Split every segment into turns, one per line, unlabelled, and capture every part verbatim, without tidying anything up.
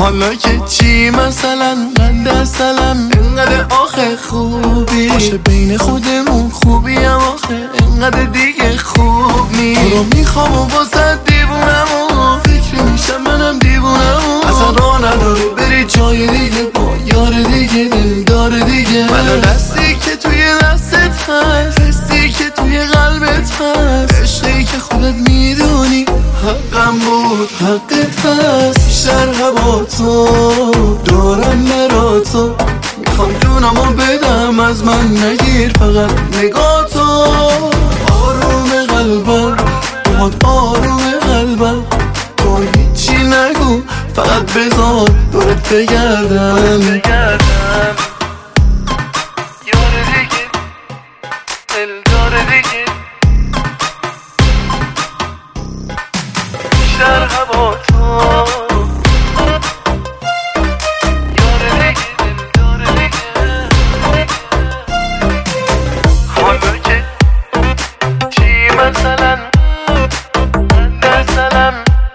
حالا که چی مثلا من دستلم اینقدر آخه خوبی باشه بین خودمون خوبیم آخه اینقدر دیگه خوب نی تو رو میخوام و بازد دیوونم و فکر میشم منم دیوونم و اصلا راه نداره بری جای دیگه با یار دیگه دلدار دیگه منو دستی که توی دستت هست حسی که توی قلبت هست عشقی که خودت میدونی حقم بود حقت هست شرح با تو دورم مرا تو میخوام جونمو بدم از من نگیر فقط نگاه تو آروم قلبم باد آروم قلبم تو هیچی نگو فقط بذار دورت بگردم یار دیگه دلدار دیگه شرح با تو یار دیگه دلدار دیگه حالا که چی مثلا من دستلم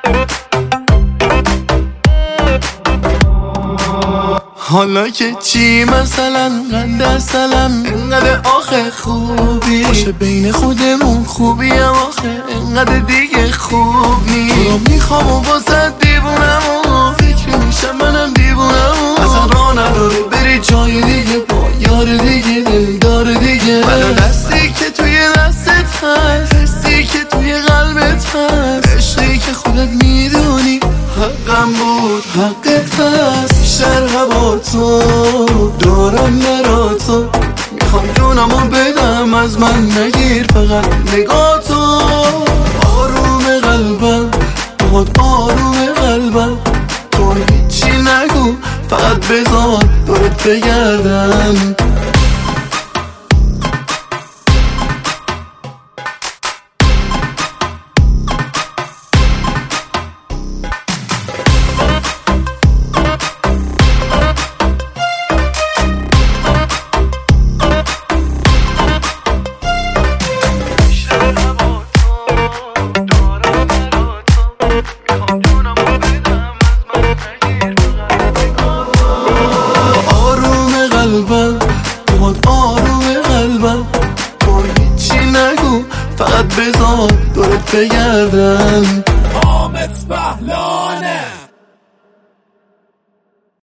حالا که چی مثلا من دستلم اینقدر آخه خوبی باشه بین خودمون خوبیم آخه اینقدر دیگه خوب نی تو رو میخوام و بازد دیوونم و فکر میشم منم دیوونم و اصلا راه نداره بری جای دیگه با یار دیگه دلدار دیگه منو دستی که توی دستت هست حسی که توی قلبت هست عشقی که خودت میدونی حقم بود حقت هست شرح با تو دورم مرا تو میخوام جونمو بدم از من نگیر فقط نگاه تو آروم قلبم باد آروم قلبم تو هیچی نگو فقط بذار دورت بگردم باد آروم قلبم تو هیچی نگو فقط بذار دورت بگردم